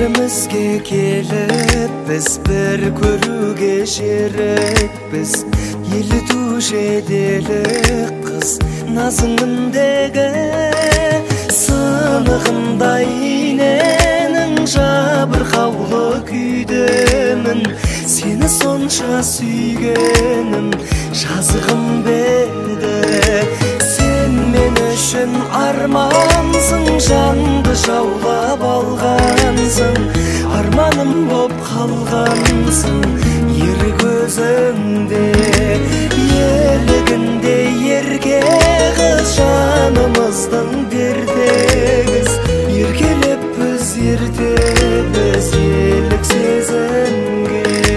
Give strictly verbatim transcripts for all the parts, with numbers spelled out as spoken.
Birimizge kelip biz bir körüge şerekpiz. Yeli tuş edelik kız nazımındege sınıgınday inenin jabır havlı küydemin. Seni sonça suygenim жазығым berde. Sen men üçün armansың, жанды жаулап алғансың, арманым боп қалғансың ер көзіңде. Елігінде ерке қыз жанымыздың дертегіз, еркелеп біз ерте біз елік сезімге.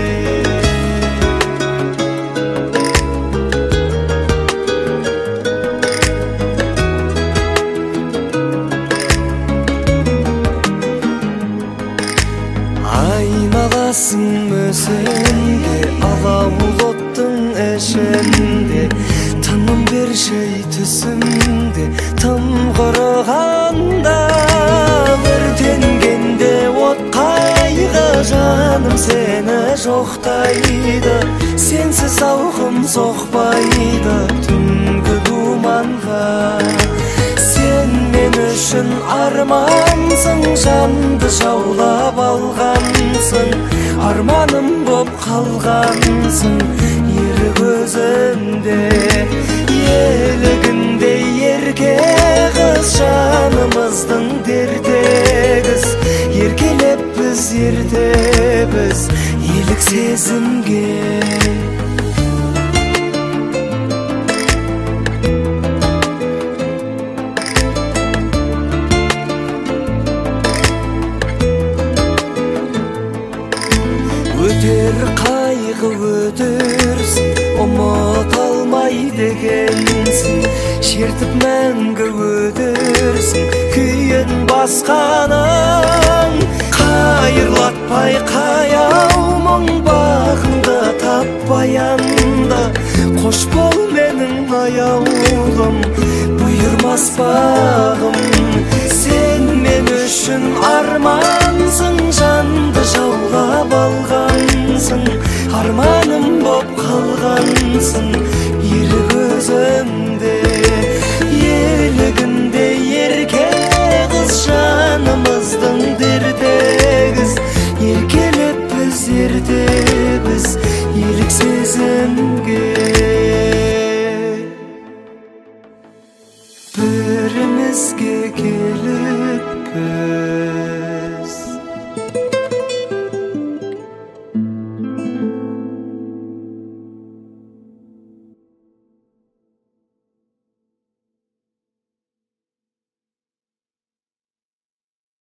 Айналасың өзіңде, алауыл оттың ішінде. Тыным бершей түсімде, тым құрығанда. Өртенгенде от қайғы, жаным сені жоқтайды. Сенсіз ауқым соқпайды түнгі думанға. Sen men üçün armansың, жанды жаулап алғансың, арманым боп қалғансың ер көзімде. Елігінде ерке қыз жанымыздың дертегіз, еркелеп біз ерте біз елік сезімге. Өтер қайғы өтерсің, ұмыт алмай дегенсің. Шертіп мәңгі өтерсің, күйін басқаның. Қайырлатпай қаяу мұң бағыңды таппай анда. Қош бол менің аяулым, бұйырмас бағым. Sen men үшін армансың, жанды жаулап алғансың, арманым боп қалғансың ер көзімде. Елігінде ерке қыз жанымыздың дертегіз, еркелеп біз ерте біз елік сезімге. Бірімізге келіп